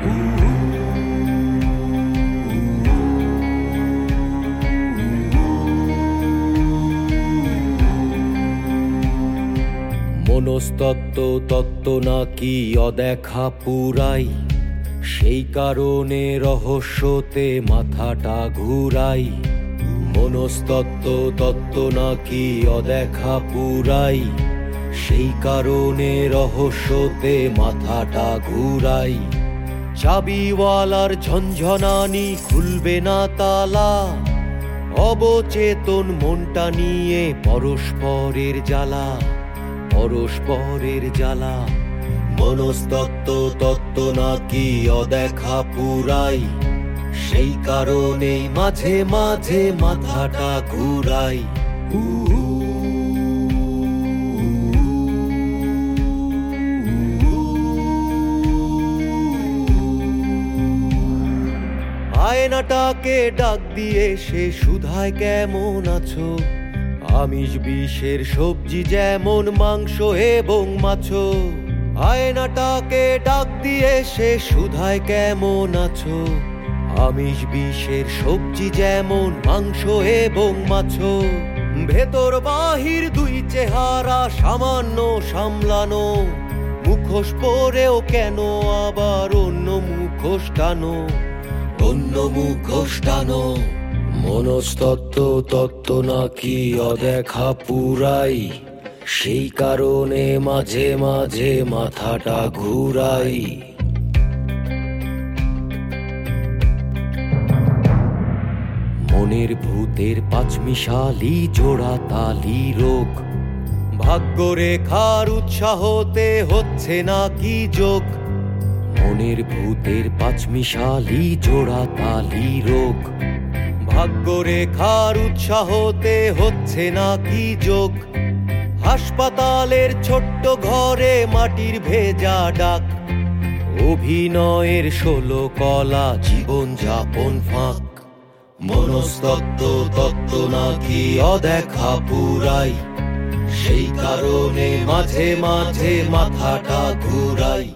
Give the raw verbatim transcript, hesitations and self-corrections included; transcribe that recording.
মনস্তত্ত্ব তত্ত্ব নাকি অদেখা পুরাই, সেই কারণে রহস্যতে মাথাটা ঘুরাই। মনস্তত্ত্ব তত্ত্ব নাকি অদেখা পুরাই, সেই কারণে রহস্যতে মাথাটা ঘুরাই। চাবিওয়ালার ঝনঝনানি খুলবে না তালা, অবচেতন মনটা নিয়ে পরস্পরের জ্বালা, পরস্পরের জ্বালা। মনস্তত্ত্ব তত্ত্ব নাকি অদেখা পুরাই, সেই কারণেই মাঝে মাঝে মাথাটা ঘুরাই। আয়নাটাকে ডাক দিয়ে সে শুধায় কেমন আছো, আমিষ বিষের সবজি যেমন মাংস এবং মাছ। আয়নাটাকে ডাক দিয়ে সে শুধায় কেমন আছো, আমিষ বিষের সবজি যেমন মাংস এবং মাছ। ভেতর বাহির দুই চেহারা সামান্য সামলানো, মুখোশ পরেও কেন আবার অন্য মুখোশ টানো, অন্য মুখোশ টানো। মনস্তত্ত্ব তত্ত্ব নাকি অদেখা পুরাই, সেই কারণে মাঝে মাঝে মাথাটা ঘুরাই। মনের ভূতের পাঁচমিশালি জোড়া তালি রোগ, ভাগ্যরেখার উৎসাহতে হচ্ছে নাকি যোগ। মনের ভূতের পাঁচমিশালি জোড়া তালি রোগ, ভাগ্যরেখার উৎসাহতে হচ্ছে নাকি যোগ। হাসপাতালের ছোট্ট ঘরে মাটির ভেজা ডাক, অভিনয়ের ষোলো কলা জীবন যাপন ফাঁক। মনস্তত্ত্ব তত্ত্ব নাকি অদেখা পুরাই, সেই কারণে মাঝে মাঝে মাথাটা ঘুরাই।